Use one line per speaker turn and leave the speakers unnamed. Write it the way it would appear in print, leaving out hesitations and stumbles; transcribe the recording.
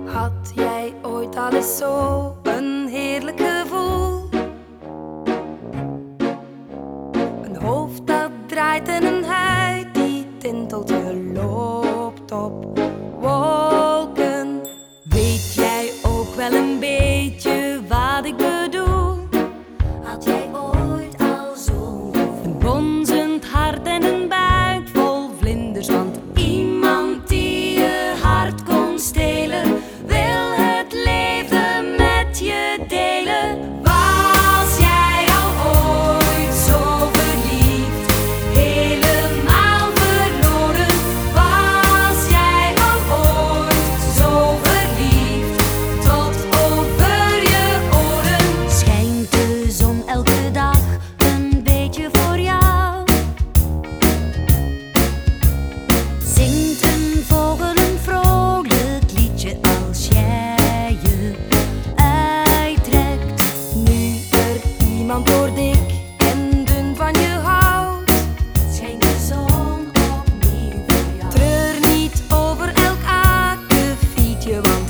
Had jij ooit al eens zo een heerlijk gevoel? Een hoofd dat draait en een huid die tintelt, je loopt op wolken. Weet jij ook wel een beetje wat ik bedoel? Had jij ooit al zo'n gevoel? Een bonzend hart en een buik vol vlinders, want iemand die je hart kon stelen wil het leven met je delen. Was jij al ooit zo verliefd, helemaal verloren? Was jij al ooit zo verliefd, tot over je oren? Schijnt de zon elke dag een beetje voor jou? Zingt een vogel een vrolijk liedje als jij je uittrekt? Nu er iemand door dik en dun van je houdt, schijnt de zon opnieuw voor jou. Treur niet over elk akkefietje, want